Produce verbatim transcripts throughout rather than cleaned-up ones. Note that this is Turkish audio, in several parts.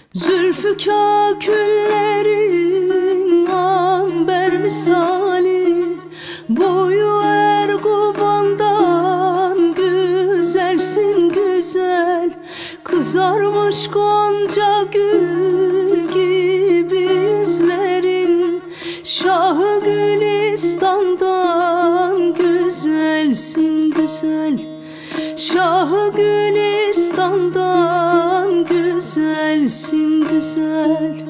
Zülfü kaküllerin amber misali, boyu Erguvan'dan güzelsin güzel. Kızarmış gonca gül gibi yüzlerin, Şahı Gülistan'dan güzelsin güzel. Şahı Gülistan'dan güzelsin güzel.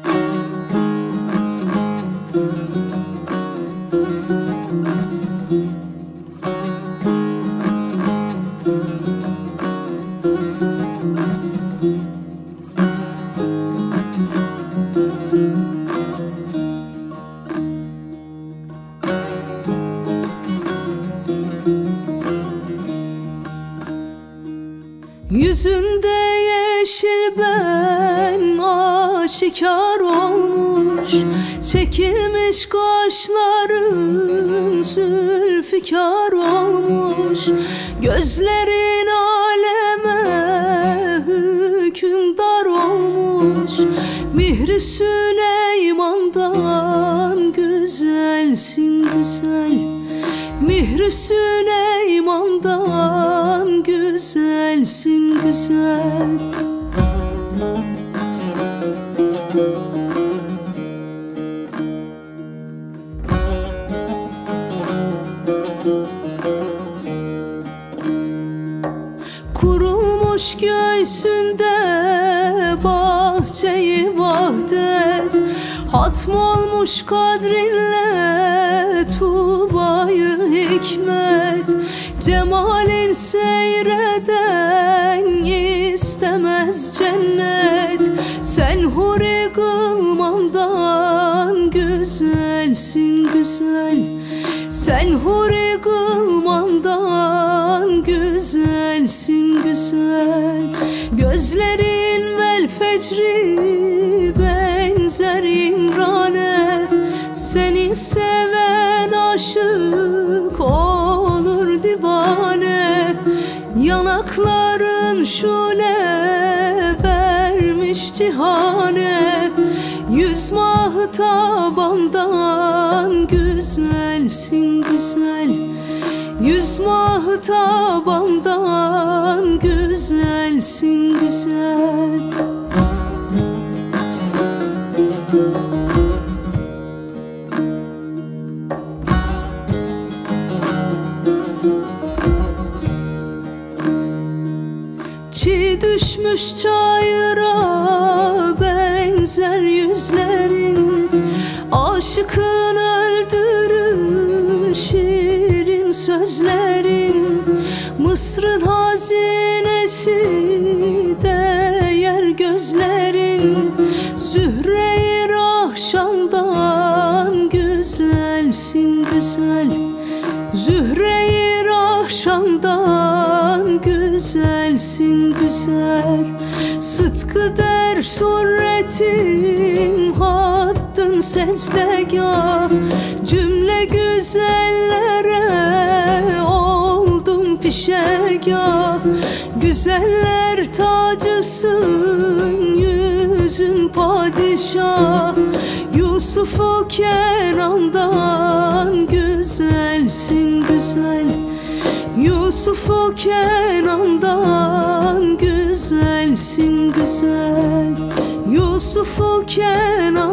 Yüzünde yeşil ben aşikar olmuş, çekilmiş kaşların zülfikar olmuş. Gözlerin aleme hükümdar olmuş, Mihri Süleyman'dan güzelsin güzel. Mihri Süleyman'dan güzelsin güzel. Kurulmuş göğsünde bahçeyi vahdet, hatm olmuş kadrinle Tuğba'yı hikmet. Cemalin seyreden istemez cennet, sen huri kılmandan güzelsin güzel. Sen huri kılmandan güzelsin güzel. Gözlerin vel fecri benzer İmran'e, seni seven aşık olur divane. Yanakların şule vermiş cihane, yüz mahtabandan güzelsin güzel. Yüz mahtabandan güzelsin güzel. Çiğ düşmüş çayıra benzer yüzlerin, aşıkın öldürür şirin sözlerin. Mısır'ın hazinesi değer gözlerin, Zühre-i Rahşan'dan güzelsin güzel. Zühre-i Rahşan'dan güzelsin güzel. Sıtkı der suretin hattın secdegah, cümle güzellere oldum pişegah. Güzeller tacısın yüzün padişah, Yusuf-u Kenan'dan güzelsin güzel. Yusuf-u Kenan'dan güzelsin güzel. Yusuf-u Kenan